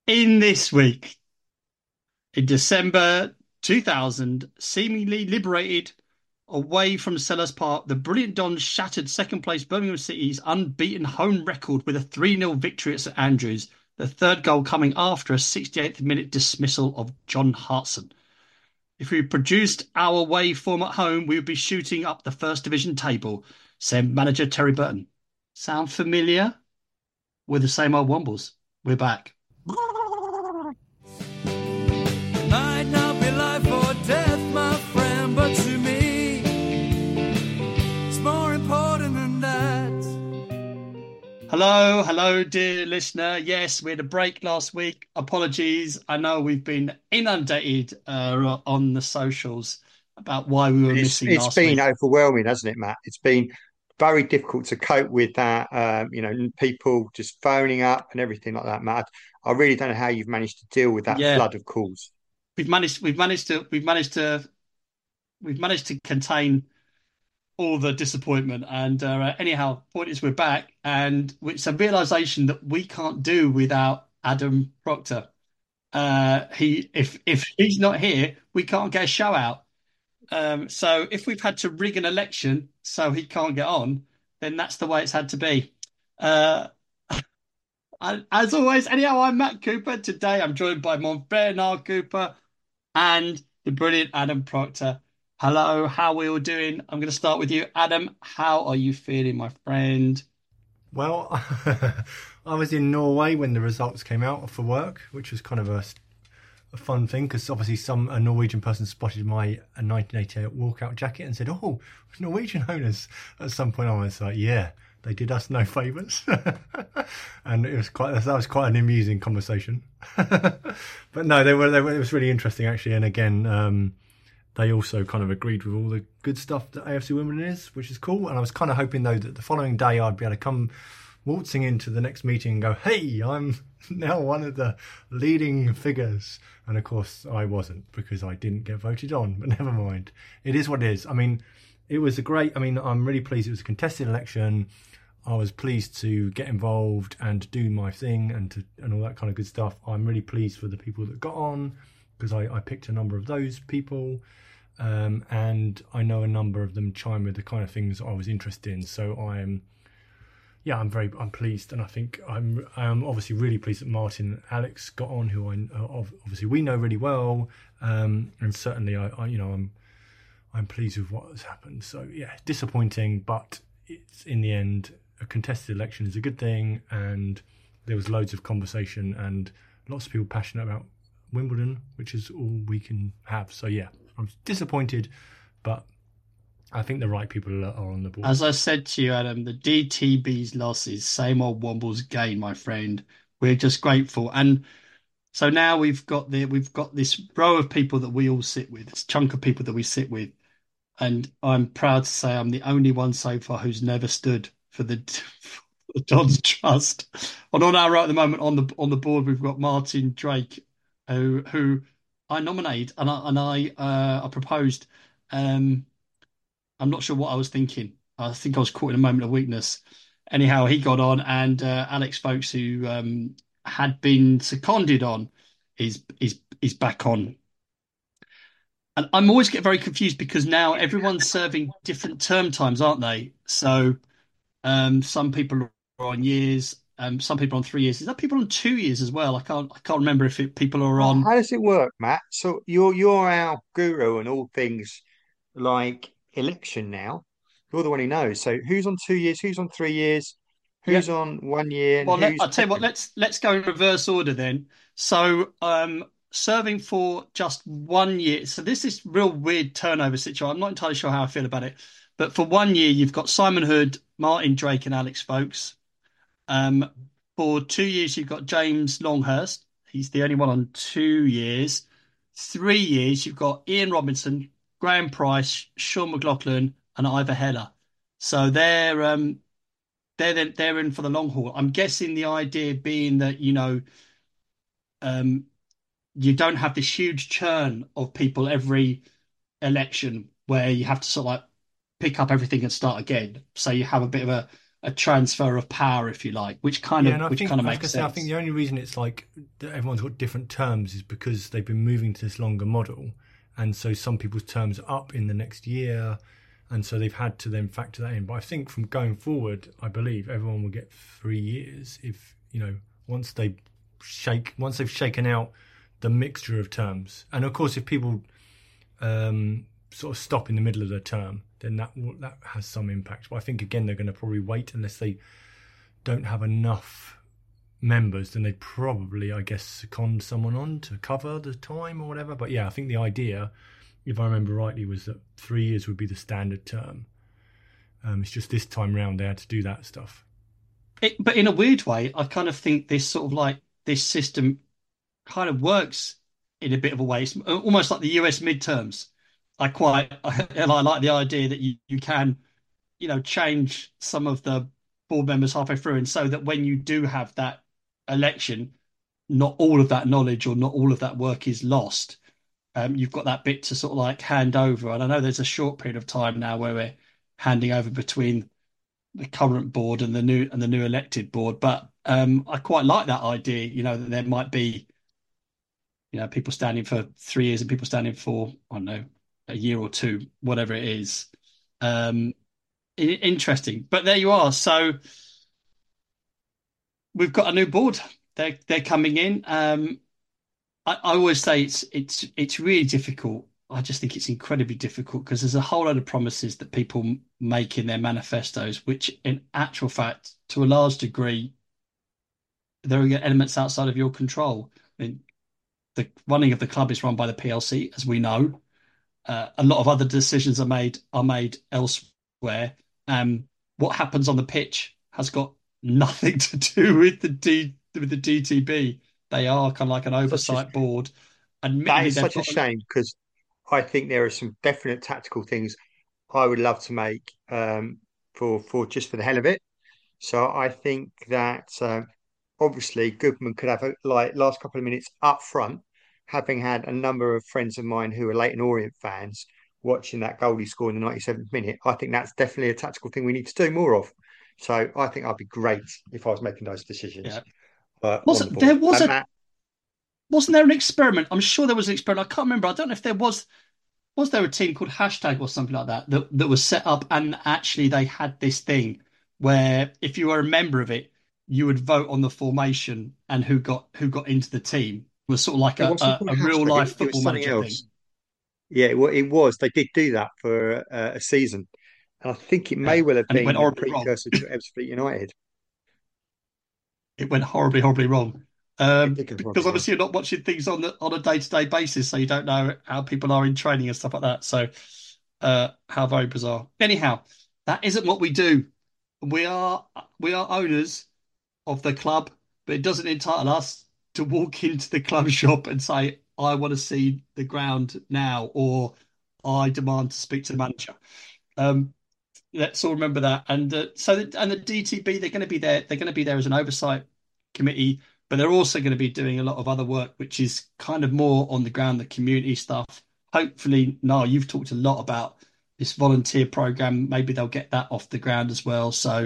In this week, in December 2000, seemingly liberated away from Selhurst Park, the Brilliant Dons shattered second place Birmingham City's unbeaten home record with a 3-0 victory at St Andrews, the third goal coming after a 68th minute dismissal of John Hartson. If we produced our away form at home, we would be shooting up the First Division table, said manager Terry Burton. Sound familiar? We're the same old Wombles. We're back. Might not be life or death, my friend, but to me, it's more important than that. Hello, dear listener. Yes, we had a break last week. Apologies. I know we've been inundated on the socials about why we were missing It's last been week. overwhelming, hasn't it, Matt? It's been very difficult to cope with that. People just phoning up and everything like that, Matt. I really don't know how you've managed to deal with that Yeah, flood of calls. we've managed to contain all the disappointment. And anyhow, point is we're back, and it's a realization that we can't do without Adam Proctor. If he's not here, we can't get a show out. So if we've had to rig an election so he can't get on, then that's the way it's had to be. Uh, as always, anyhow, I'm Matt Cooper. Today I'm joined by mon Bernard Cooper and the brilliant Adam Proctor. Hello, how are we all doing? I'm going to start with you, Adam. How are you feeling, my friend? Well, I was in Norway when the results came out for work, which was kind of a fun thing because obviously a Norwegian person spotted my 1988 walkout jacket and said, "Oh, Norwegian owners." At some point, I was like, "Yeah, they did us no favours," and that was quite an amusing conversation. But no, it was really interesting actually, and again. They also kind of agreed with all the good stuff that AFC Wimbledon is, which is cool. And I was kind of hoping, though, that the following day I'd be able to come waltzing into the next meeting and go, "Hey, I'm now one of the leading figures." And of course, I wasn't because I didn't get voted on. But never mind. It is what it is. I mean, I'm really pleased it was a contested election. I was pleased to get involved and do my thing and all that kind of good stuff. I'm really pleased for the people that got on because I picked a number of those people. And I know a number of them chime with the kind of things I was interested in. So I'm pleased, and I think I'm obviously really pleased that Martin and Alex got on, who obviously we know really well, and certainly I'm pleased with what has happened. So yeah, disappointing, but it's in the end a contested election is a good thing, and there was loads of conversation and lots of people passionate about Wimbledon, which is all we can have. So yeah. I'm disappointed, but I think the right people are on the board. As I said to you, Adam, the DTB's losses, same old Wombles gain, my friend. We're just grateful. And so now we've got this row of people that we all sit with, this chunk of people that we sit with. And I'm proud to say I'm the only one so far who's never stood for the Dons Trust. And on our right at the moment on the board, we've got Martin Drake, who I nominated and I proposed. I'm not sure what I was thinking. I think I was caught in a moment of weakness. Anyhow, he got on, and Alex Folks, who had been seconded on, is back on. And I'm always get very confused because now everyone's serving different term times, aren't they? So some people are on years, some people are on 3 years. Is that people on 2 years as well? I can't remember if people are on. How does it work, Matt? So you're our guru and all things like election now. You're the one who knows. So who's on 2 years? Who's on 3 years? Yeah. Who's on 1 year? And Well, who's I'll tell you what. Let's go in reverse order then. So, serving for just 1 year. So this is real weird turnover situation. I'm not entirely sure how I feel about it, but for 1 year, you've got Simon Hood, Martin Drake, and Alex Folks. Um, for 2 years, you've got James Longhurst. He's the only one on 2 years. 3 years, you've got Ian Robinson, Graham Price, Sean McLaughlin, and Ivor Heller. So they're in for the long haul. I'm guessing the idea being that um, you don't have this huge churn of people every election where you have to sort of like pick up everything and start again. So you have a bit of a transfer of power, if you like, which kind Yeah, and of makes sense. I think the only reason it's like that everyone's got different terms is because they've been moving to this longer model, and so some people's terms are up in the next year, and so they've had to then factor that in. But I think from going forward, I believe everyone will get 3 years if once they've shaken out the mixture of terms, and of course if people sort of stop in the middle of their term, then that has some impact. But I think again they're going to probably wait unless they don't have enough members, then they'd probably, I guess, second someone on to cover the time or whatever. But yeah, I think the idea, if I remember rightly, was that 3 years would be the standard term. It's just this time round they had to do that stuff. But in a weird way, I kind of think this sort of like this system kind of works in a bit of a way. It's almost like the US midterms. I like the idea that you can, change some of the board members halfway through, and so that when you do have that election, not all of that knowledge or not all of that work is lost. You've got that bit to sort of like hand over. And I know there's a short period of time now where we're handing over between the current board and the new elected board, but I quite like that idea. That there might be, people standing for 3 years and people standing for, I don't know, a year or two, whatever it is. Interesting, but there you are. So we've got a new board. They're coming in. I always say it's really difficult. I just think it's incredibly difficult because there's a whole load of promises that people make in their manifestos, which in actual fact, to a large degree, there are elements outside of your control. I mean, the running of the club is run by the PLC, as we know. A lot of other decisions are made elsewhere. What happens on the pitch has got nothing to do with the DTB. They are kind of like an oversight board. That is such a shame because I think there are some definite tactical things I would love to make for just for the hell of it. So I think that obviously Goodman could have last couple of minutes up front, having had a number of friends of mine who are Leyton Orient fans watching that goal he scored in the 97th minute. I think that's definitely a tactical thing we need to do more of. So I think I'd be great if I was making those decisions. Yeah. Wasn't there an experiment? I'm sure there was an experiment. I can't remember. I don't know if there was there a team called Hashtag or something like that was set up, and actually they had this thing where if you were a member of it, you would vote on the formation and who got into the team. It was sort of like a real life football manager thing. Yeah, well, it was. They did do that for a season, and I think it may well have been a precursor to Ebbsfleet United. It went horribly, horribly wrong. Because obviously you're not watching things on a day-to-day basis, so you don't know how people are in training and stuff like that. So how very bizarre. Anyhow, that isn't what we do. We are owners of the club, but it doesn't entitle us to walk into the club shop and say, I want to see the ground now, or I demand to speak to the manager. Let's all remember that. And the DTB, they're going to be there. They're going to be there as an oversight committee, but they're also going to be doing a lot of other work, which is kind of more on the ground, the community stuff. Hopefully, Niall, you've talked a lot about this volunteer program. Maybe they'll get that off the ground as well. So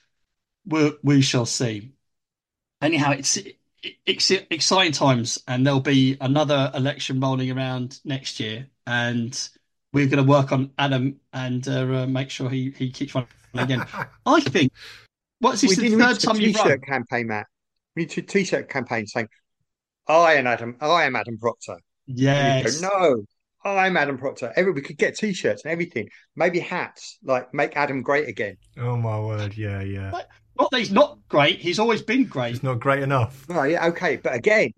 we shall see. Anyhow, it's exciting times, and there'll be another election rolling around next year, and we're going to work on Adam and make sure he keeps running again. I think. What's this? The third time you've run? Campaign, Matt. We need to T-shirt campaign saying, I am Adam Proctor. Yes. No, I'm Adam Proctor. We could get T-shirts and everything. Maybe hats, like make Adam great again. Oh my word, yeah. Not that he's not great. He's always been great. He's not great enough. Oh, yeah, okay, but again,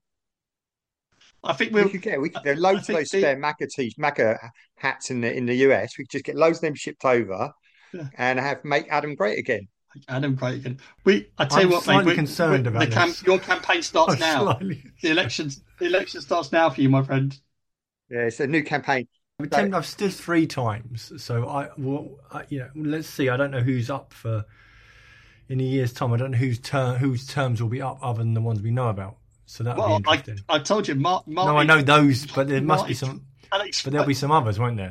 I think we could there are loads of those spare MAGA hats in the US. We could just get loads of them shipped over and make Adam great again. Adam great again. I tell you what, mate. Concerned about this. Your campaign starts now. The election starts now for you, my friend. Yeah, it's a new campaign. I've stood 3 times, so let's see. I don't know who's up for in a year's time. I don't know whose terms will be up other than the ones we know about. So that'll be interesting. I told you, Mark. No, I know those, but there must be some. But there'll be some others, won't there?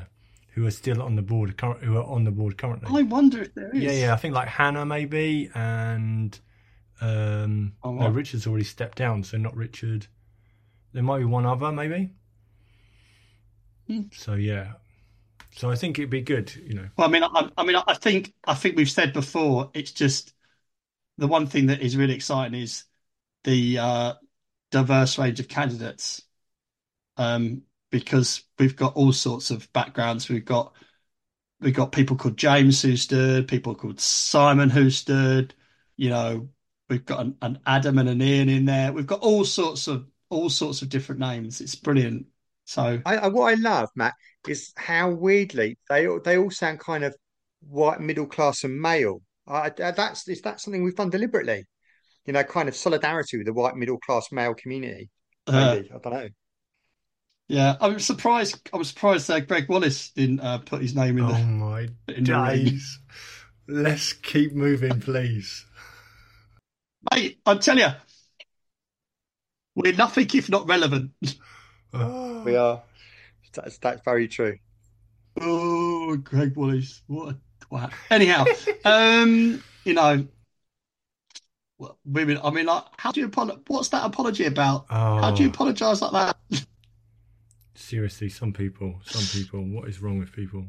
who are still on the board, who are on the board currently. I wonder if there Yeah, is. yeah. I think like Hannah maybe, and Oh, no, right. Richard's already stepped down, so not Richard. There might be one other maybe. Hmm. So yeah, so I think it'd be good, you know. Well, I think we've said before. It's just the one thing that is really exciting is the diverse range of candidates. Because we've got all sorts of backgrounds. We've got people called James who stood, people called Simon who stood. You know, we've got an Adam and an Ian in there. We've got all sorts of different names. It's brilliant. So What I love, Matt, is how weirdly they all sound kind of white middle class and male. Is that something we've done deliberately? You know, kind of solidarity with the white middle class male community. uh, Maybe I don't know. yeah, I'm surprised. I was surprised that Greg Wallace didn't put his name in Oh the my in the ring. days! Let's keep moving, please. Mate, I tell you, we're nothing if not relevant. We Oh, are. That's very true. Oh, Greg Wallace, what a twat. Anyhow, you know, women. I mean, like, how do you apologize? What's that apology about? How do you oh, apologize like that? seriously, some people, what is wrong with people?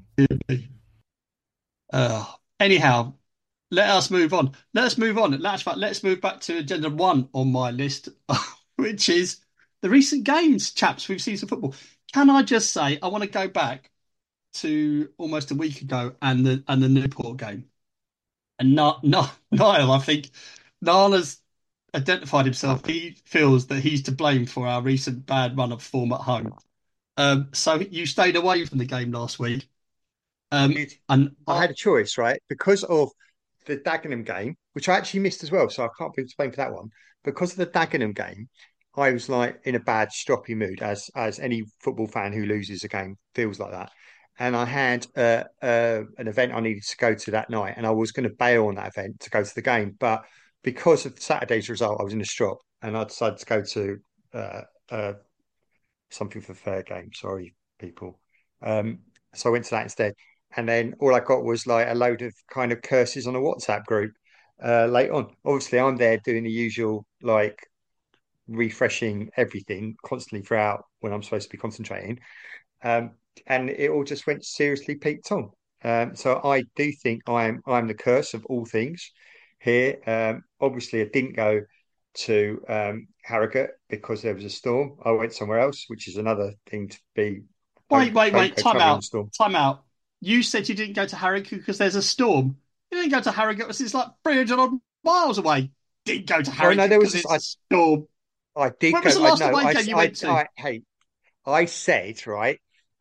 Anyhow, let us move on. Let's move on. Let's move back to agenda one on my list, which is the recent games, chaps. We've seen some football. Can I just say, I want to go back to almost a week ago and the Newport game. And Niall, I think Niall has identified himself. He feels that he's to blame for our recent bad run of form at home. So you stayed away from the game last week. It, And I had a choice, right? Because of the Dagenham game, which I actually missed as well, so I can't be to blame for that one. Because of the Dagenham game, I was like in a bad, stroppy mood, as any football fan who loses a game feels like that. And I had an event I needed to go to that night, and I was going to bail on that event to go to the game, but because of Saturday's result, I was in a strop, and I decided to go to uh, uh, something for fair game. Sorry, people. Um, so I went to that instead. And then all I got was like a load of kind of curses on a WhatsApp group late on. Obviously, I'm there doing the usual, like refreshing everything constantly throughout when I'm supposed to be concentrating. Um, and it all just went seriously peaked on. So I do think I'm the curse of all things here. Obviously, I didn't go to Harrogate because there was a storm. I went somewhere else, which is another thing to be. Don't wait, go time traveling in a out, storm. time out. You said you didn't go to Harrogate because there's a storm. You didn't go to Harrogate because it's like 300 odd miles away. Didn't go to No, no, Harrogate there because was this. it's a storm. I did When was go. the I last no, away game you went to? hey, I said right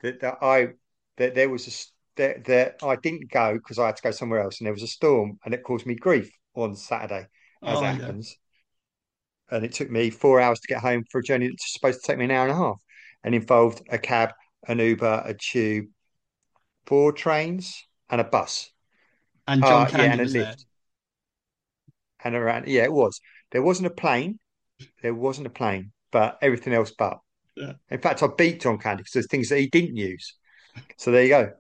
that there was that I didn't go because I had to go somewhere else, and there was a storm, and it caused me grief on Saturday, as it Oh yeah, happens. And it took me 4 hours to get home for a journey that's supposed to take me an hour and a half, and involved a cab, an Uber, a tube, four trains, and a bus. and John Yeah, Candy and a was there. lift, and around. Yeah, it was. There wasn't a plane. There wasn't a plane, but everything else. But Yeah. in fact, I beat John Candy because there's things that he didn't use. So there you go.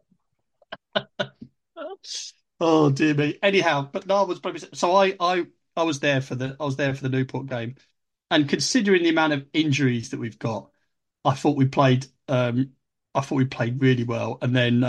Oh dear me. Anyhow, but no, I was probably so I was there for the Newport game, and considering the amount of injuries that we've got, I thought we played I thought we played really well, and then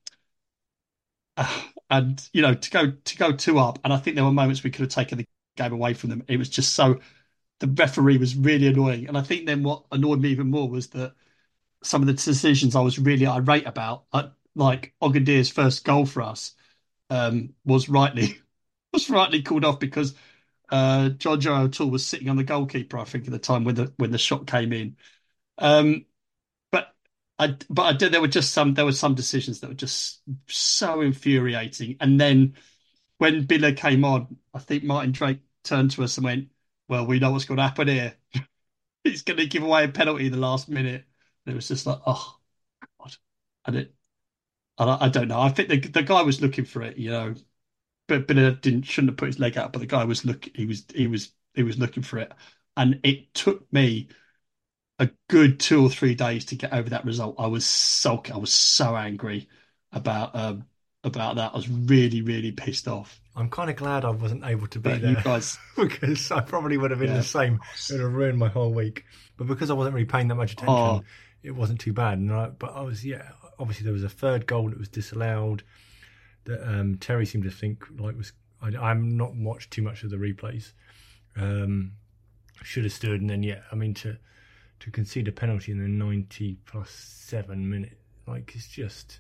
and to go two up, and I think there were moments we could have taken the game away from them. It was just so the referee was really annoying, and I think then what annoyed me even more was that some of the decisions I was really irate about, like Ogadir's first goal for us, was rightly was rightly called off because John Joe O'Toole was sitting on the goalkeeper, I think, at the time when the shot came in. Um, but I did. There were some decisions that were just so infuriating. And then when Biller came on, I think Martin Drake turned to us and went, "Well, we know what's going to happen here. He's going to give away a penalty in the last minute." And it was just like, oh God, and I don't know. I think the guy was looking for it, but Biller shouldn't have put his leg out. But the guy was he was looking for it, and it took me a good 2 or 3 days to get over that result. I was so angry. about that. I was really, really pissed off. I'm kind of glad I wasn't able to be But there, you guys, because I probably would have been the same. It would have ruined my whole week. But because I wasn't really paying that much attention, it wasn't too bad. But I was, obviously there was a third goal that was disallowed that Terry seemed to think like was. I'm not watched too much of the replays. Should have stood, and then to concede a penalty in the 90+7 minute, like, it's just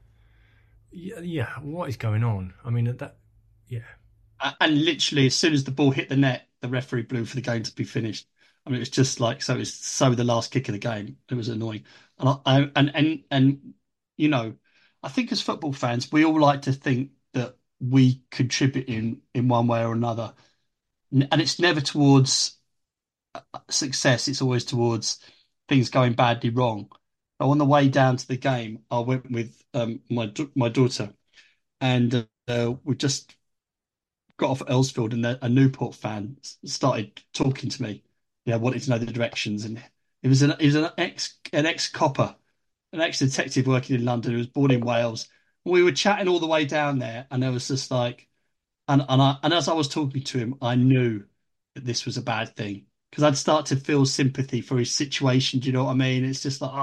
what is going on? I mean, and literally as soon as the ball hit the net, the referee blew for the game to be finished. I mean, it was just like it's the last kick of the game. It was annoying, and you know, I think as football fans, we all like to think that we contribute in one way or another, and it's never towards success. It's always towards things going badly wrong. But on the way down to the game, I went with my daughter, and we just got off at Earlsfield, and a Newport fan started talking to me, wanting to know the directions. And he was an ex copper, an ex detective working in London who was born in Wales. We were chatting all the way down there, and there was just like, and as I was talking to him, I knew that this was a bad thing, because I'd start to feel sympathy for his situation. Do you know what I mean? It's just like,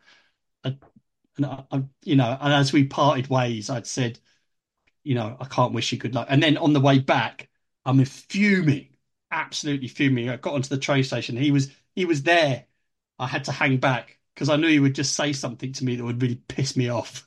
and as we parted ways, I'd said, I can't wish you good luck. And then on the way back, I'm fuming, absolutely fuming. I got onto the train station. He was there. I had to hang back because I knew he would just say something to me that would really piss me off.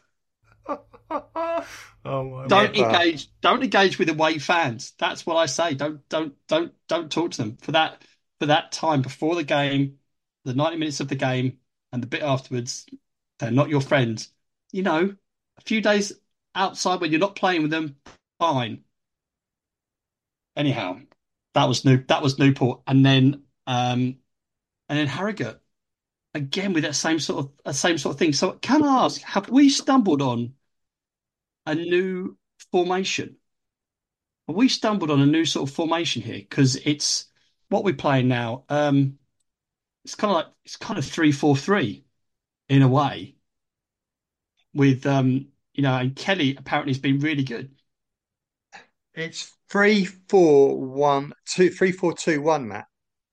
Don't engage with away fans. That's what I say. Don't talk to them for that time before the game, the 90 minutes of the game, and the bit afterwards. They're not your friends. A few days outside when you're not playing with them, fine. Anyhow, that was Newport, and then Harrogate again with that same sort of thing. So can I ask, have we stumbled on a new formation? Have we stumbled on a new sort of formation here? Because it's what we're playing now. It's kind of 3-4-3 in a way, with and Kelly apparently has been really good. It's 3-4-1-2, 3-4-2-1, Matt.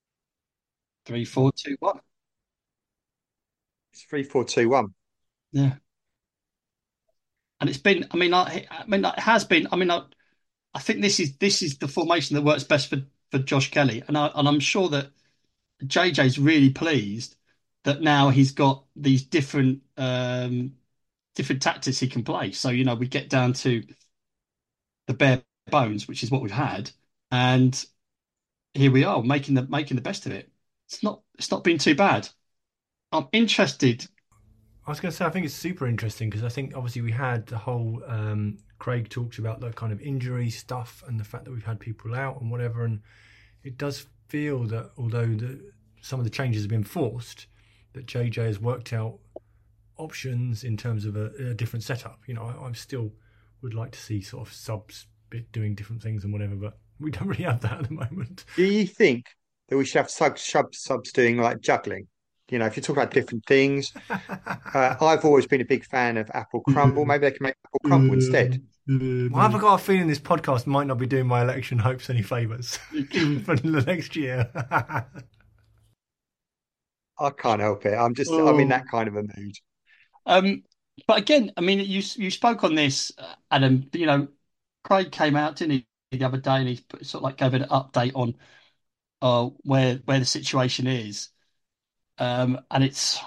3-4-2-1. It's 3-4-2-1. Yeah. And it's been. It has been. I think this is the formation that works best for Josh Kelly, and I'm sure that JJ's really pleased that now he's got these different tactics he can play. So we get down to the bare bones, which is what we've had, and here we are making the best of it. It's not been too bad. I'm interested. I was going to say, I think it's super interesting because I think obviously we had the whole Craig talked about the kind of injury stuff and the fact that we've had people out and whatever, and it does feel that although some of the changes have been forced, that JJ has worked out options in terms of a different setup. I still would like to see sort of subs doing different things and whatever, but we don't really have that at the moment. Do you think that we should have subs doing like juggling? If you talk about different things, I've always been a big fan of apple crumble. Maybe they can make apple crumble instead. Well, I've got a feeling this podcast might not be doing my election hopes any favours for the next year. I can't help it. I'm in that kind of a mood. But again, you spoke on this, Adam. Craig came out, didn't he, the other day, and he sort of like gave an update on where the situation is. And it's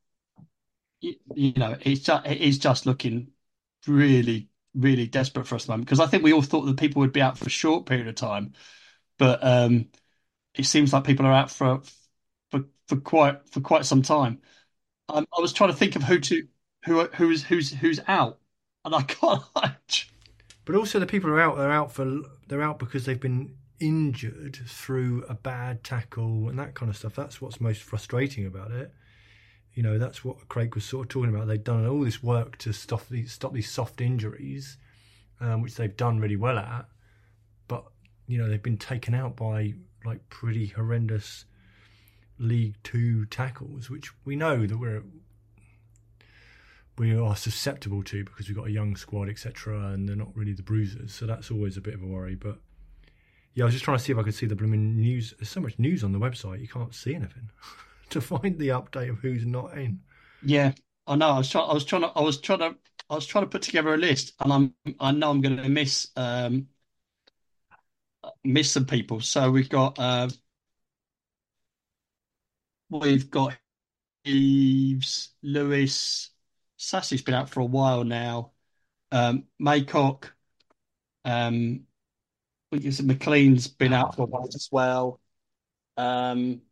it is just looking really, really desperate for us at the moment, because I think we all thought that people would be out for a short period of time, but it seems like people are out for quite some time. I was trying to think of who's out, and I can't. But also the people who are out they're out because they've been injured through a bad tackle and that kind of stuff. That's what's most frustrating about it. That's what Craig was sort of talking about. They've done all this work to stop these soft injuries, which they've done really well at, but they've been taken out by like pretty horrendous League Two tackles, which we know that we are susceptible to because we've got a young squad, etc., and they're not really the bruisers. So that's always a bit of a worry. But yeah, I was just trying to see if I could see the blooming news. There's so much news on the website, you can't see anything to find the update of who's not in. Yeah, I know. I was trying to put together a list, and I know I'm going to miss some people. So we've got Eves, Lewis, Sassy's been out for a while now. Maycock, um, McLean's been out for a while as well. Um,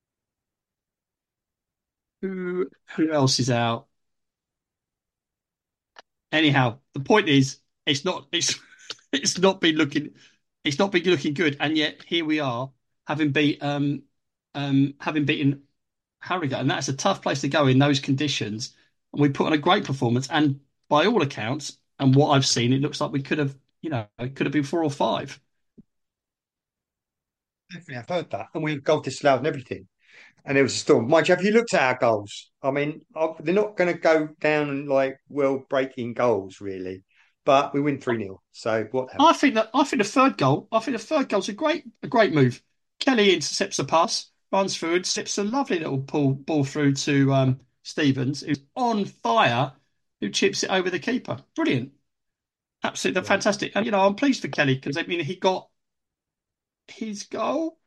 who else is out? Anyhow, the point is, it's not been looking good, and yet here we are, having having beaten Harrogate, and that's a tough place to go in those conditions. And we put on a great performance, and by all accounts, and what I've seen, it looks like we could have, it could have been 4 or 5. Definitely, I've heard that. And we had goal disallowed and everything. And there was a storm. Mind you, have you looked at our goals? I mean, they're not going to go down like world-breaking goals, really. But we win 3-0. So what happened? I think the third goal's a great move. Kelly intercepts the pass, runs through and slips a lovely little ball through to Stevens, who's on fire, who chips it over the keeper. Brilliant. Absolutely Yeah. fantastic. And I'm pleased for Kelly because I mean he got his goal.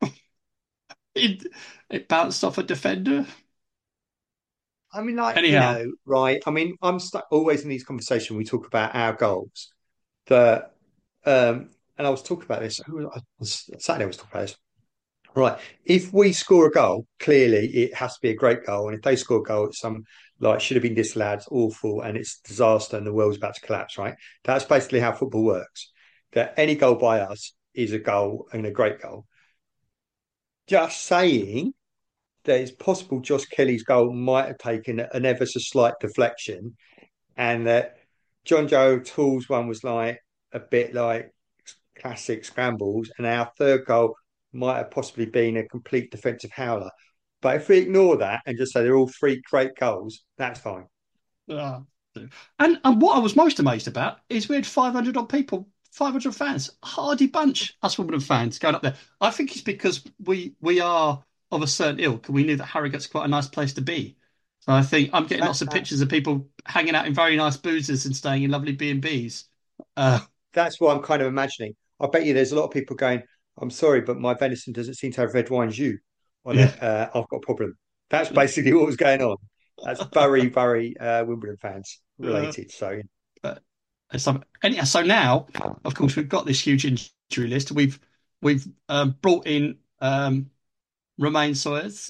It bounced off a defender. I mean, like, Anyhow, right. I mean, I'm stuck always in these conversations. We talk about our goals. That, and I was talking about this. Saturday I was talking about this. Right. If we score a goal, clearly it has to be a great goal. And if they score a goal, it's some like should have been disallowed, it's awful, and it's disaster, and the world's about to collapse. Right. That's basically how football works. That any goal by us is a goal and a great goal. Just saying that it's possible Josh Kelly's goal might have taken an ever so slight deflection, and that John Joe Toole's one was like a bit like classic scrambles, and our third goal might have possibly been a complete defensive howler. But if we ignore that and just say they're all three great goals, that's fine. uh, and what I was most amazed about is we had 500 odd people, 500 fans, hardy bunch, us Wimbledon fans going up there. I think it's because we are of a certain ilk, and we knew that Harrogate's quite a nice place to be. So I think I'm getting That, lots of that's pictures of people hanging out in very nice boozers and staying in lovely B&Bs. Uh, that's what I'm kind of imagining. I bet you there's a lot of people going, I'm sorry, but my venison doesn't seem to have red wine jus on yeah. it. I've got a problem. That's basically what was going on. That's very, very Wimbledon fans Uh, related. So but so now, of course, we've got this huge injury list. We've brought in Romain Sawyers,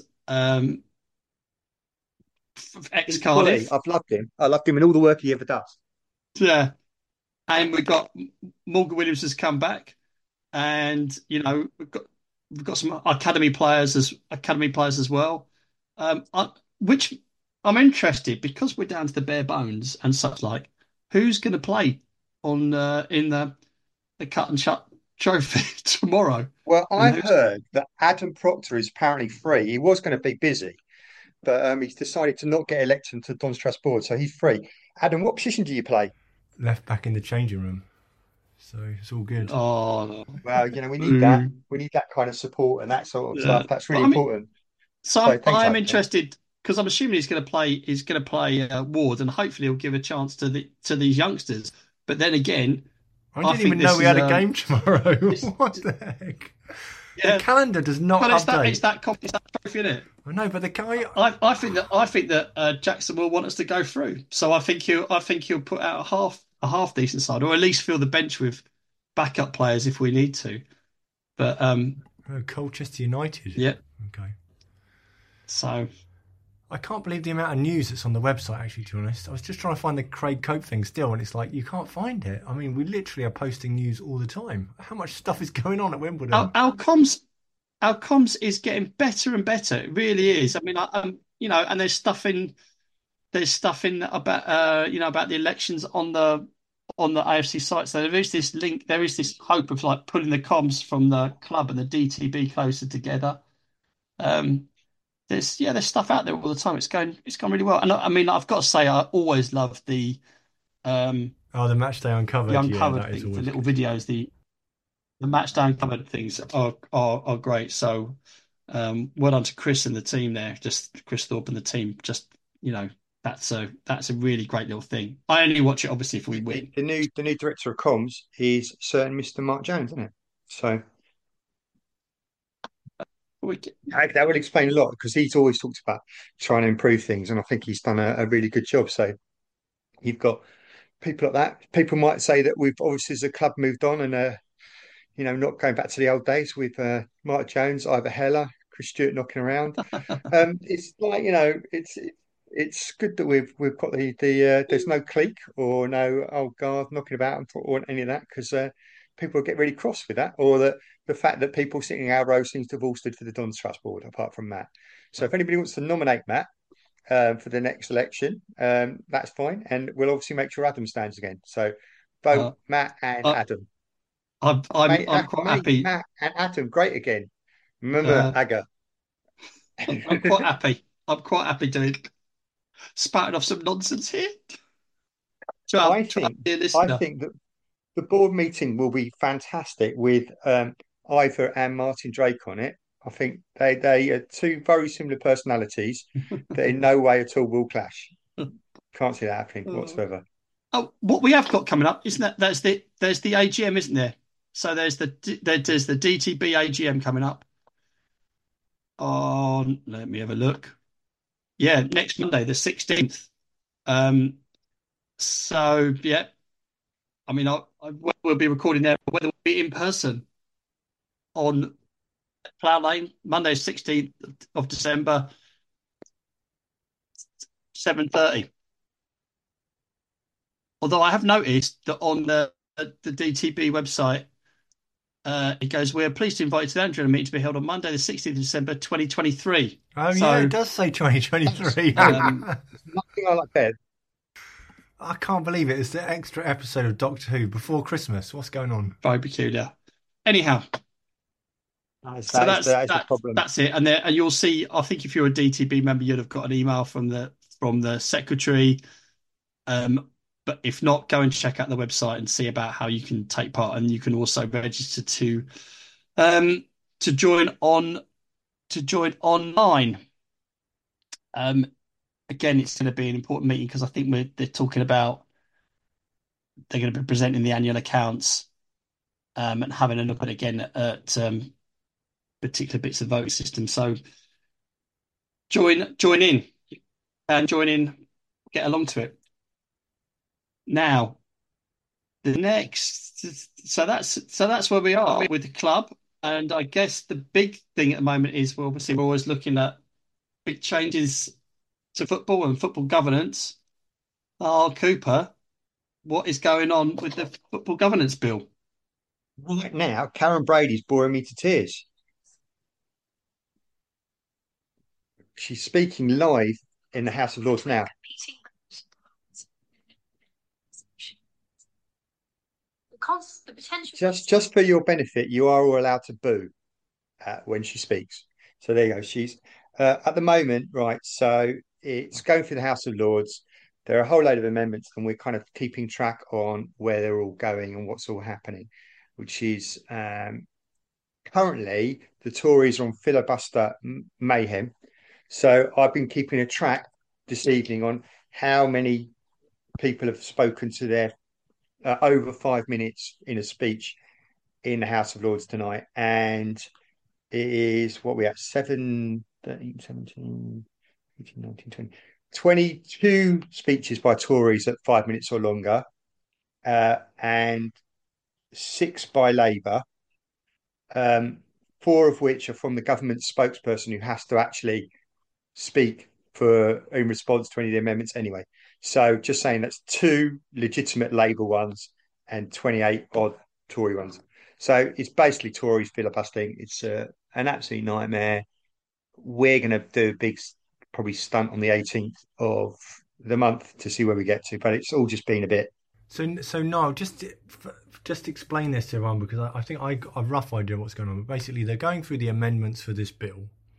ex he's quality. Cardiff. I've loved him. I loved him in all the work he ever does. Yeah, and we've got Morgan Williams has come back, and we've got some academy players as well. Which I'm interested because we're down to the bare bones and such like. Who's going to play on in the cut and shut trophy tomorrow? Well, And I've who's heard that Adam Proctor is apparently free. He was going to be busy, but he's decided to not get elected to Don Strasbourg, so he's free. Adam, what position do you play? Left back in the changing room, so it's all good. oh Well, we need that. We need that kind of support and that sort of yeah. stuff. That's But really I mean, important. so So thanks, I'm Adam. interested because I'm assuming he's going to play. He's going to play Ward, and hopefully he'll give a chance to these youngsters. But then again, I I didn't think even know this we is had a game tomorrow. this, What the heck? The yeah. calendar does not But update. it's that trophy in it. I know, but the guy. I think that Jackson will want us to go through. So I think he'll put out a half decent side, or at least fill the bench with backup players if we need to. But Oh, Colchester United. yeah. Okay. So I can't believe the amount of news that's on the website, actually, to be honest. I was just trying to find the Craig Cope thing still, and it's like, you can't find it. I mean, we literally are posting news all the time. How much stuff is going on at Wimbledon? our comms is getting better and better. It really is. I mean, and there's stuff in about about the elections on the AFC site. So there is this link. There is this hope of like pulling the comms from the club and the DTB closer together. Um, there's stuff out there all the time. It's going really well. And I mean, I've got to say, I always love um Oh, the match day the uncovered. Yeah, uncovered that is things, the always little good. videos, the match day uncovered things are great. So well done to Chris and the team there, just Chris Thorpe and the team. Just that's a really great little thing. I only watch it obviously if we The, win. the new the new director of comms is certain Mr. Mark Jones, isn't it? So We, that would explain a lot because he's always talked about trying to improve things, and I think he's done a really good job. So you've got people like that. People might say that we've obviously as a club moved on and not going back to the old days with Mark Jones, Ivor Heller, Chris Stewart knocking around. It's like it's good that we've got the there's no clique or no old guard knocking about or any of that because people get really cross with that or the fact that people sitting in our row seems to have all stood for the Don's Trust Board apart from Matt. So if anybody wants to nominate Matt for the next election, that's fine, and we'll obviously make sure Adam stands again. So uh, vote Matt and I, Adam. I'm quite Make happy. Matt and Adam great again. Remember Uh, Aga. I'm quite happy. I'm quite happy doing spouting off some nonsense here. I Try think to be a I listener. think that the board meeting will be fantastic with Ivor and Martin Drake on it. I think they are two very similar personalities that in no way at all will clash. Can't see that happening whatsoever. Oh, what we have got coming up, isn't that? There's the AGM, isn't there? So there's the DTB AGM coming up on. Let me have a look. Yeah, next Monday, the 16th. Um, so yeah, I mean, we'll be recording there. Whether we'll be in person on Plough Lane, Monday, 16th of December, 7:30. Although I have noticed that on the DTB website, it goes, "We're pleased to invite you to the Andrew meeting to be held on Monday, the 16th of December, 2023." Oh yeah, it So, does say 2023. um, Nothing I like better. I can't believe it. It's the extra episode of Doctor Who before Christmas. What's going on? very peculiar. Anyhow, so That is the problem. that's it. And you'll see, I think if you're a DTB member, you'd have got an email from the secretary. Um, but if not, go and check out the website and see about how you can take part. And you can also register um, to join online. Um, Again, it's going to be an important meeting because I think they're talking about they're going to be presenting the annual accounts and having a look at again at particular bits of the voting system. So join in and get along to it. Now, the next, so that's where we are with the club, and I guess the big thing at the moment is obviously we're always looking at big changes to football and football governance. Oh, Cooper, what is going on with the football governance bill? Right now, Karen Brady's boring me to tears. She's speaking live in the House of Lords now. Just for your benefit, you are all allowed to boo when she speaks. So there you go. She's at the moment, right? So it's going through the House of Lords. There are a whole load of amendments, and we're kind of keeping track on where they're all going and what's all happening, which is currently the Tories are on filibuster mayhem. So I've been keeping a track this evening on how many people have spoken to their over 5 minutes in a speech in the House of Lords tonight. And it is what we have 7, 13, 17, 18, 19, 20, 22 speeches by Tories at 5 minutes or longer, and 6 by Labour, 4 of which are from the government spokesperson who has to actually speak in response to any of the amendments anyway. So just saying that's 2 legitimate Labour ones and 28 odd Tory ones. So it's basically Tories filibustering. It's an absolute nightmare. We're going to do a big, probably stunt on the 18th of the month to see where we get to, but it's all just been a bit. So no, just explain this to everyone because I think I got a rough idea of what's going on. But basically, they're going through the amendments for this bill,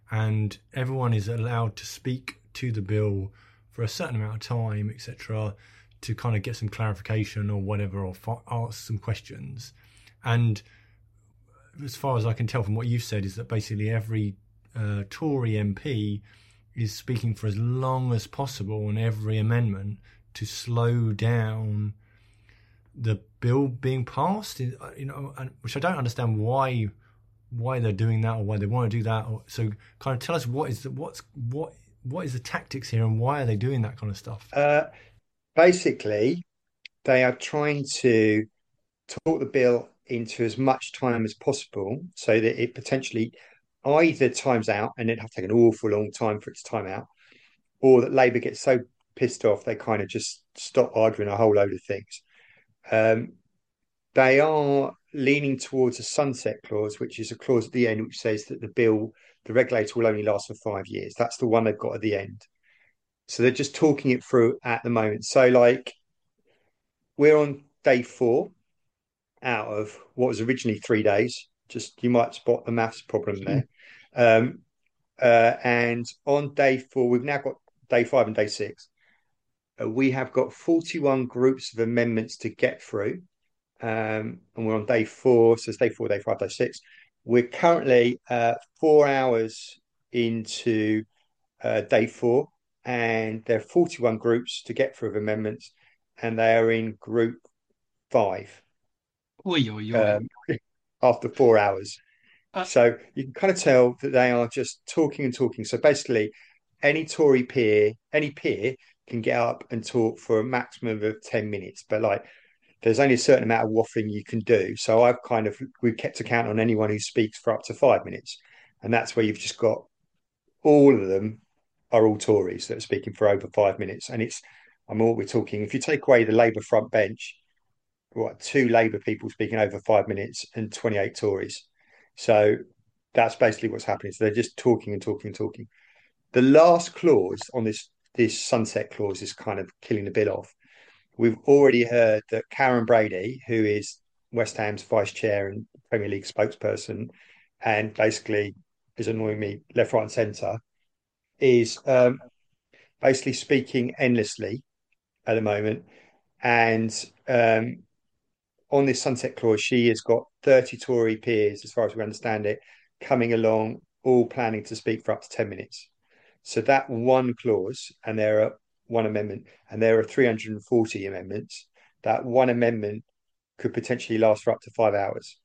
and everyone is allowed to speak to the bill for a certain amount of time, etc., to kind of get some clarification or whatever, or ask some questions. And as far as I can tell from what you've said, is that basically every Tory MP is speaking for as long as possible on every amendment to slow down the bill being passed. Which I don't understand why they're doing that, or why they want to do that. So, kind of tell us what is the tactics here, and why are they doing that kind of stuff? Basically, they are trying to talk the bill into as much time as possible so that it potentially either times out and it'd have to take an awful long time for it to time out, or that Labour gets so pissed off they kind of just stop arguing a whole load of things. Um, they are leaning towards a sunset clause, which is a clause at the end which says that the regulator will only last for 5 years. That's the one they've got at the end. So they're just talking it through at the moment. So, like, we're on day 4 out of what was originally 3 days. Just you might spot the maths problem there. Um, and on day 4, we've now got day 5 and day 6. We have got 41 groups of amendments to get through. And we're on day 4. So it's day 4, day 5, day 6. We're currently 4 hours into day 4, and there are 41 groups to get through of amendments, and they are in group 5. Oi, oi, oi. After 4 hours. Uh, So you can kind of tell that they are just talking and talking. So basically, any peer can get up and talk for a maximum of 10 minutes. But like, there's only a certain amount of waffling you can do. So we've kept account on anyone who speaks for up to 5 minutes. And that's where you've just got all of them are all Tories that are speaking for over 5 minutes. And what we're talking, if you take away the Labour front bench, what, 2 Labour people speaking over 5 minutes and 28 Tories. So that's basically what's happening. So they're just talking and talking and talking. The last clause on this sunset clause is kind of killing the bill off. We've already heard that Karen Brady, who is West Ham's vice chair and Premier League spokesperson, and basically is annoying me left, right, and centre, is basically speaking endlessly at the moment. And on this sunset clause, she has got 30 Tory peers, as far as we understand it, coming along, all planning to speak for up to 10 minutes. So that one clause, and there are one amendment, and there are 340 amendments, that one amendment could potentially last for up to 5 hours.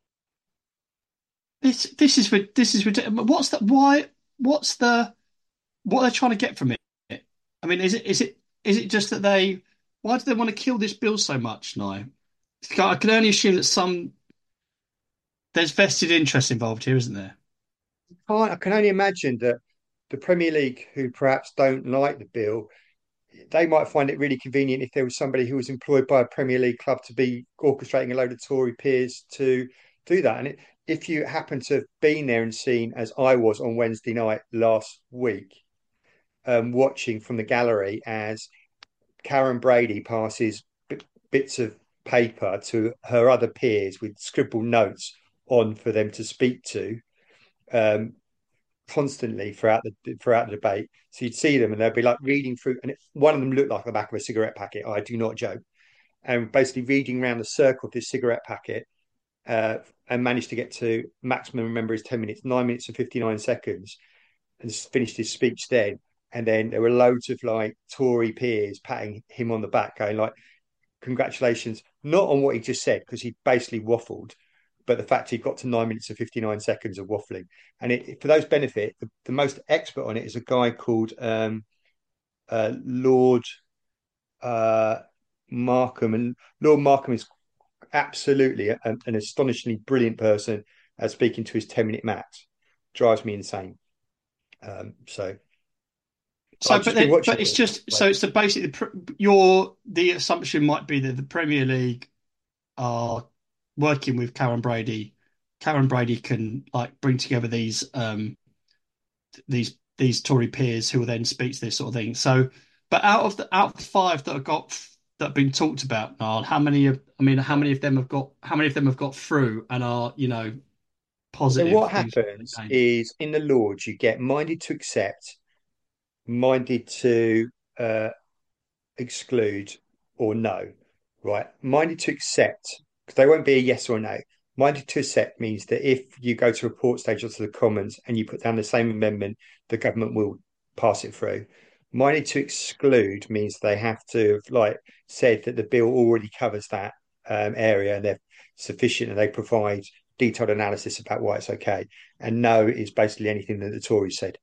this is ridiculous. What's the why? What's the what they're trying to get from it? I mean, is it just that why do they want to kill this bill so much now? I can only assume that there's vested interest involved here, isn't there? I can only imagine that the Premier League, who perhaps don't like the bill, they might find it really convenient if there was somebody who was employed by a Premier League club to be orchestrating a load of Tory peers to do that. And if you happen to have been there and seen, as I was on Wednesday night last week, watching from the gallery as Karen Brady passes bits of paper to her other peers with scribbled notes on for them to speak to, um, constantly throughout the debate. So you'd see them and they'd be like reading through, and one of them looked like the back of a cigarette packet. I do not joke. And basically reading around the circle of this cigarette packet, and managed to get to maximum. Remember, is 10 minutes, 9 minutes and 59 seconds, and finished his speech then. And then there were loads of like Tory peers patting him on the back, going like, "Congratulations!" Not on what he just said, because he basically waffled, but the fact he got to 9 minutes and 59 seconds of waffling. And for those benefit, the most expert on it is a guy called Lord uh, Markham. And Lord Markham is absolutely an astonishingly brilliant person at speaking to his 10-minute max. Drives me insane. So So, I've just been watching but it's it. just Like, so it's basically the assumption might be that the Premier League are working with Karen Brady. Karen Brady can like bring together these Tory peers who will then speak to this sort of thing. So, but out of the five that have been talked about, Niall, how many of them have got through and are So positive what things from the happens game. is in the Lords, you get minded to accept, minded to uh, exclude, or no, right? Minded to accept, because they won't be a yes or a no. Minded to accept means that if you go to report stage or to the Commons and you put down the same amendment, the government will pass it through. Minded to exclude means they have to have like said that the bill already covers that area and they're sufficient and they provide detailed analysis about why it's okay. And no is basically anything that the Tories said.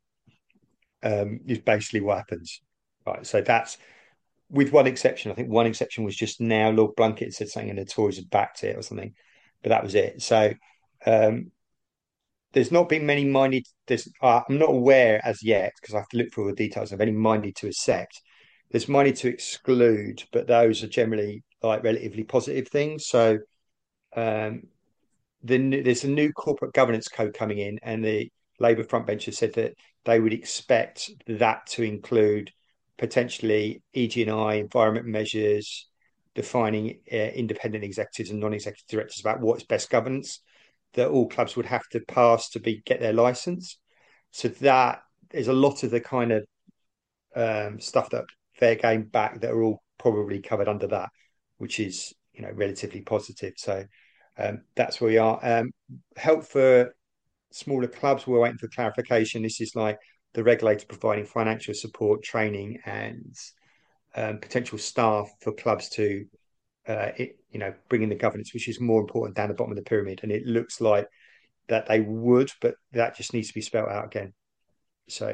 Is basically what happens. Right. So that's with one exception. I think one exception was just now Lord Blunkett said something and the Tories had backed it or something, but that was it. So um, there's not been many minded. I'm not aware as yet because I have to look for all the details of any minded to accept. There's minded to exclude, but those are generally like relatively positive things. So um, there's a new corporate governance code coming in, and the Labour frontbenchers said that they would expect that to include potentially EG&I, environment measures, defining independent executives and non-executive directors about what's best governance that all clubs would have to pass to get their license. So that is a lot of the kind of stuff that Fair Game back that are all probably covered under that, which is relatively positive. So that's where we are. Help for smaller clubs. We're waiting for clarification. This is like the regulator providing financial support, training, and potential staff for clubs to, bring in the governance, which is more important down the bottom of the pyramid. And it looks like that they would, but that just needs to be spelled out again. So,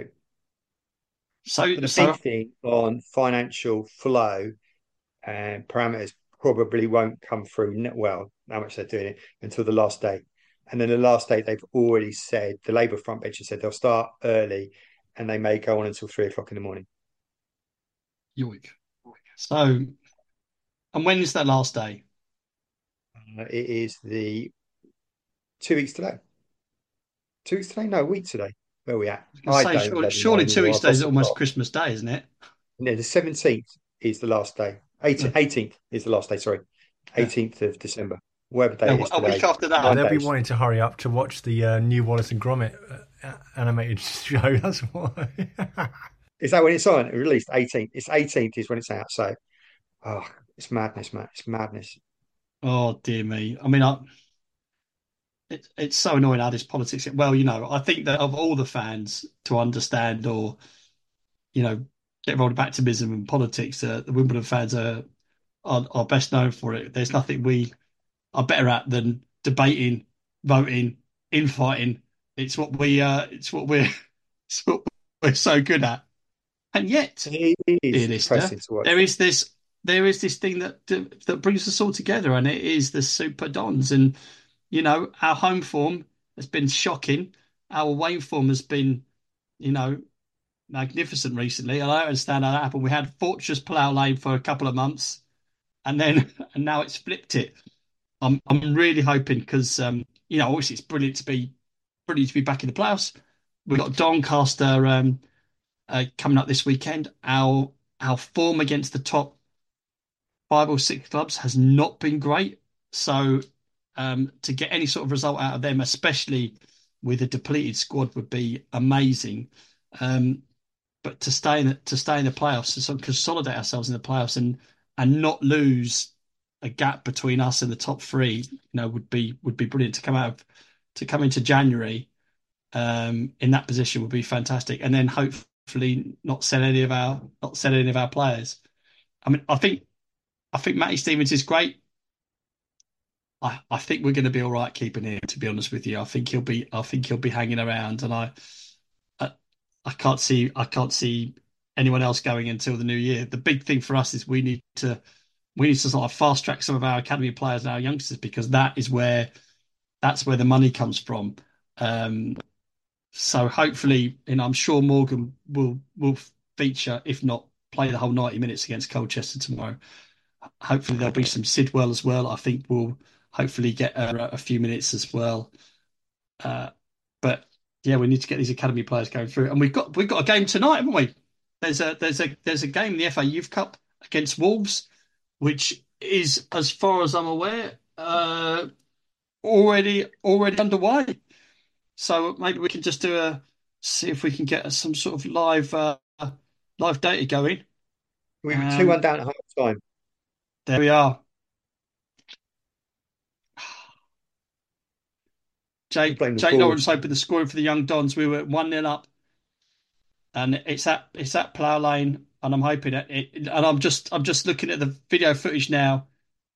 So, but the so big thing on financial flow and parameters probably won't come through. Well, how much they're doing it until the last day. And then the last day, they've already said, the Labour front bench has said they'll start early and they may go on until 3 o'clock in the morning. yoink. So, and when is that last day? It is the 2 weeks today. 2 weeks today? No, a week today. Where are we at? I was I going to say, don't surely, bloody know surely two anymore. weeks I've days is lost the almost plot. Christmas Day, isn't it? No, the 17th is the last day. Yeah. 18th is the last day, sorry. Yeah. 18th of December. Whatever day Yeah, it is a week today. after that. Yeah, 9 they'll be days. wanting to hurry up to watch the new Wallace and Gromit animated show. That's why. Is that when it's on? Released 18th. It's 18th is when it's out. So, it's madness, Matt. It's madness. Oh dear me. I mean, it's so annoying how this politics. Well, I think that of all the fans to understand or get involved in activism and politics, the Wimbledon fans are best known for it. There's nothing we are better at than debating, voting, infighting. It's what we it's what we're it's what we're so good at. And yet, It dear is listener, depressing to watch. there is this thing that brings us all together, and it is the Super Dons. And our home form has been shocking. Our away form has been, you know, magnificent recently. And I don't understand how that happened. We had Fortress Plough Lane for a couple of months, and then and now it's flipped it. I'm really hoping because obviously it's brilliant to be back in the playoffs. We've got Doncaster coming up this weekend. Our form against the top 5 or 6 clubs has not been great. So to get any sort of result out of them, especially with a depleted squad, would be amazing. But to stay in the playoffs, to sort of consolidate ourselves in the playoffs and not lose a gap between us and the top three, would be brilliant to come into January in that position would be fantastic, and then hopefully not sell any of our players. I mean, I think Matty Stevens is great. I think we're going to be all right keeping him. To be honest with you, I think he'll be hanging around, and I, I can't see anyone else going until the new year. The big thing for us is we need to sort of fast track some of our academy players and our youngsters because that's where the money comes from. So hopefully, I'm sure Morgan will feature, if not play the whole 90 minutes against Colchester tomorrow. Hopefully there'll be some Sidwell as well. I think we'll hopefully get a few minutes as well. But yeah, we need to get these academy players going through, and we've got a game tonight, haven't we? There's a game in the FA Youth Cup against Wolves, which is, as far as I'm aware, already underway. So maybe we can just see if we can get some sort of live data going. We were 2-1 Um, down at half time. there we are. We Jake blame the Jake board. Lawrence opened the scoring for the Young Dons. We were 1-0 up, and it's at Plough Lane, and I'm hoping and I'm just looking at the video footage now.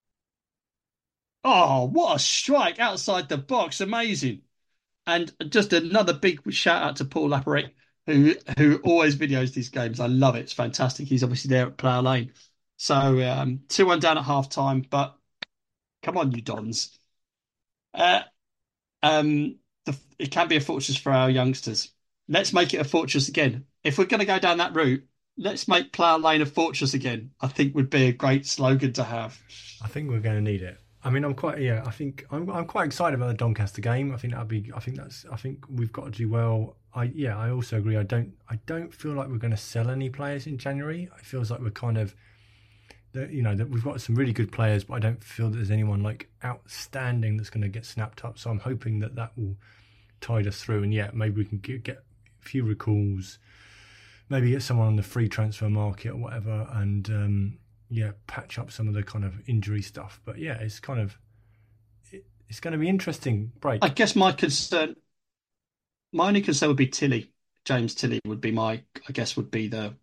Oh, what a strike outside the box! Amazing. And just another big shout out to Paul Laparick, who always videos these games. I love it. It's fantastic. He's obviously there at Plough Lane. So 2-1 down at half time, but come on, you Dons. Uh, it can be a fortress for our youngsters. Let's make it a fortress again. If we're going to go down that route, let's make Plough Lane a fortress again. I think would be a great slogan to have. I think we're going to need it. I mean, I think I'm quite excited about the Doncaster game. I think I think we've got to do well. I also agree. I don't feel like we're going to sell any players in January. It feels like we're kind of, that we've got some really good players, but I don't feel that there's anyone like outstanding that's going to get snapped up. So I'm hoping that will tide us through. And maybe we can get a few recalls, maybe get someone on the free transfer market or whatever, and patch up some of the kind of injury stuff. But it's kind of it's going to be interesting break. I guess my only concern would be Tilly. James Tilly would be would be the,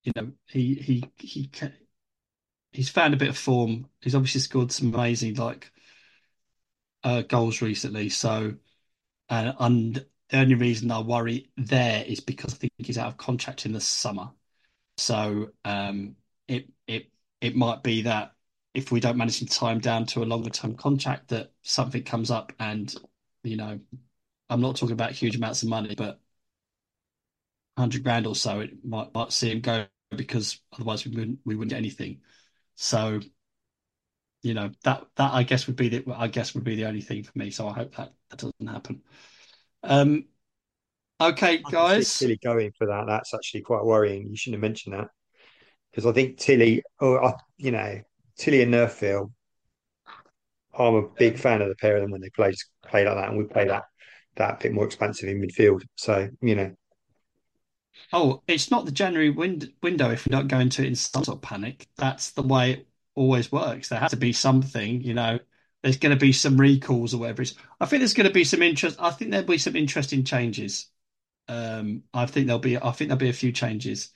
he's found a bit of form. He's obviously scored some amazing goals recently. So, and the only reason I worry there is because I think he's out of contract in the summer. So, it might be that if we don't manage to tie him down to a longer term contract, that something comes up, and I'm not talking about huge amounts of money, but 100 grand or so, it might see him go, because otherwise we wouldn't get anything. So, that I guess would be the only thing for me. So I hope that doesn't happen. Okay, I can see guys. Tilly going for that. That's actually quite worrying. You shouldn't have mentioned that because I think Tilly, Tilly and Nerfville, I'm a big fan of the pair of them when they play like that, and we play that bit more expansive in midfield. So. Oh, it's not the January window if we don't go into it in some sort of panic. That's the way it always works. There has to be something, there's going to be some recalls or whatever it is. I think there's going to be some interest. I think there'll be some interesting changes. I think there'll be a few changes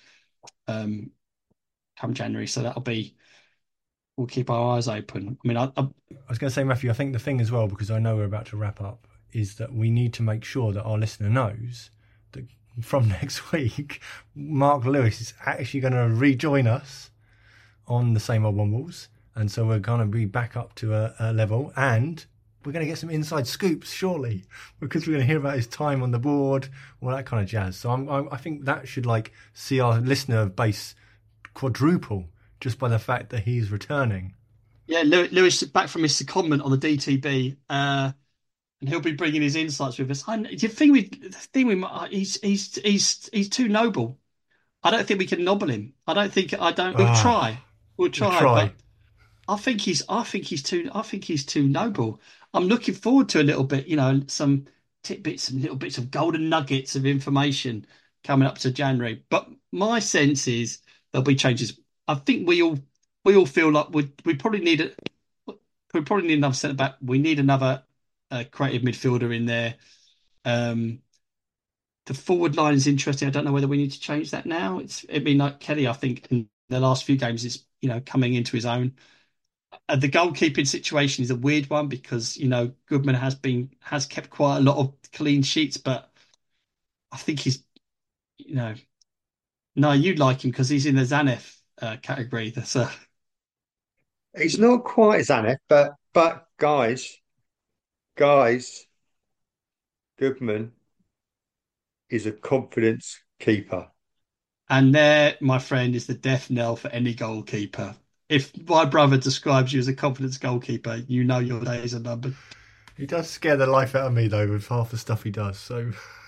come January. So we'll keep our eyes open. I mean, I was going to say, Matthew, I think the thing as well, because I know we're about to wrap up, is that we need to make sure that our listener knows that from next week, Mark Lewis is actually going to rejoin us on the Same Old Wombles. And so we're going to be back up to a level, and we're going to get some inside scoops, surely, because we're going to hear about his time on the board, all that kind of jazz. So I think that should see our listener base quadruple just by the fact that he's returning. Yeah, Lewis is back from his secondment on the DTB, and he'll be bringing his insights with us. He's too noble. I don't think we can nobble him. We'll try. We'll try. But I think he's too noble. I'm looking forward to a little bit, some tidbits and little bits of golden nuggets of information coming up to January. But my sense is there'll be changes. I think we all feel like we probably need another centre back. We need another creative midfielder in there. The forward line is interesting. I don't know whether we need to change that now. Like Kelly, I think in the last few games is coming into his own. The goalkeeping situation is a weird one because Goodman has kept quite a lot of clean sheets, but I think he's no, you'd like him because he's in the Zanev category. He's not quite Zanev, but guys, Goodman is a confidence keeper. And there, my friend, is the death knell for any goalkeeper. If my brother describes you as a confidence goalkeeper, your days are numbered. He does scare the life out of me, though, with half the stuff he does. So,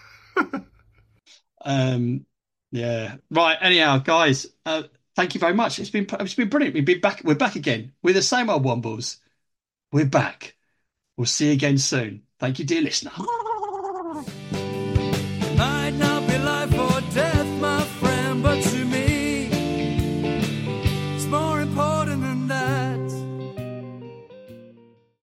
yeah. Right. Anyhow, guys, thank you very much. It's been brilliant. We're back again with the Same Old Wombles. We're back. We'll see you again soon. Thank you, dear listener.